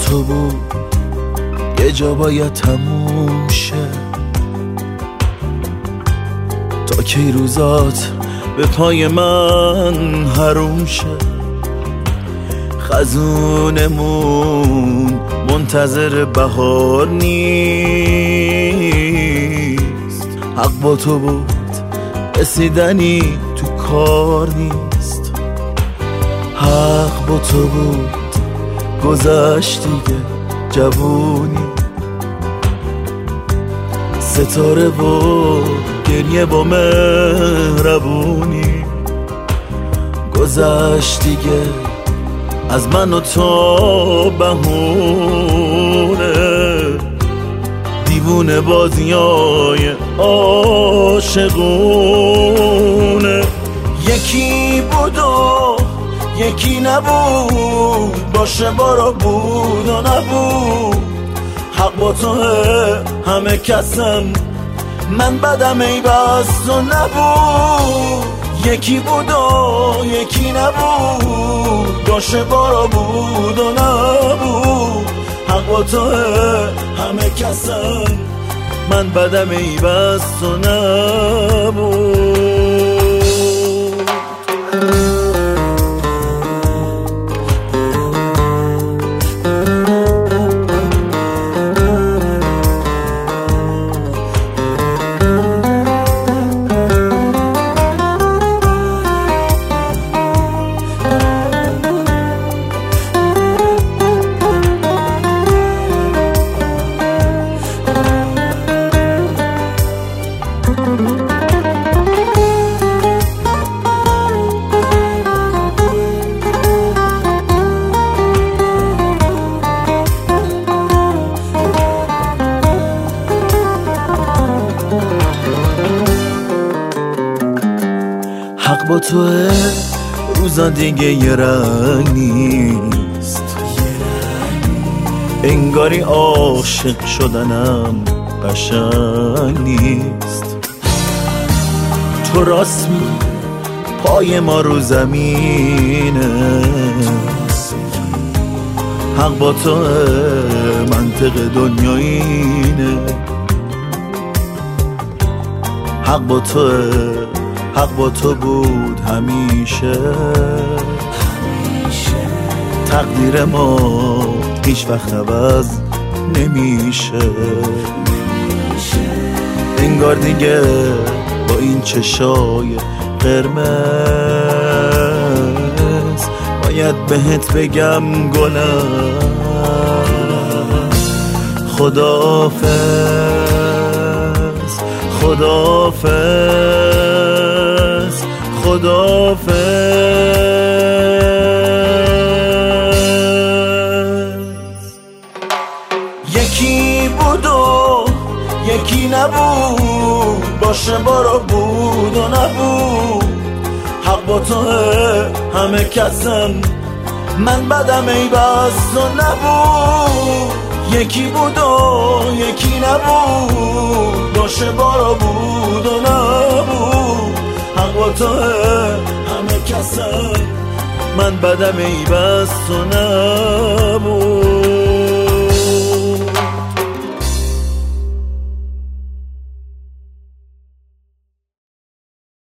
تو بود یه جا باید تموم شه، تا کی روزات به پای من حروم شه. خزونمون منتظر بهار نیست، حق با تو بود رسیدنی تو کار نیست. حق با تو بود گذشت دیگه جوونی، ستاره و گریه با مهربونی. گذشت دیگه از من و تو بهونه، دیوونه بازیای عاشقونه. یکی بود و یکی نبود، باشه بارا بود و نبود. حق با توه همه کسم، من بدم ای بس و نبود. یکی بود و یکی نبود، باشه بارا بود و نبود. حق با توه همه کسم، من بدم ای بس و نبود. حق با توه روزا دیگه یه رنگ نیست، انگاری عاشق شدنم قشنگ نیست. تو راست می پای ما رو زمینه، حق با توه منطق دنیا اینه. حق با توه، حق با تو بود همیشه. تقدیر ما هیچ وقت عوض نمیشه. انگار دیگه با این چشای قرمز باید بهت بگم گلم خداحافظ، خداحافظ، خداحافظ. یکی بود و یکی نبود، باشه بارا بود و نبود. حق با توه همه کسم، من بدم ای بس و نبود. یکی بود و یکی نبود، باشه بارا بود و نبود. حق با توه همه کسم، من بدم ای بس و نبود.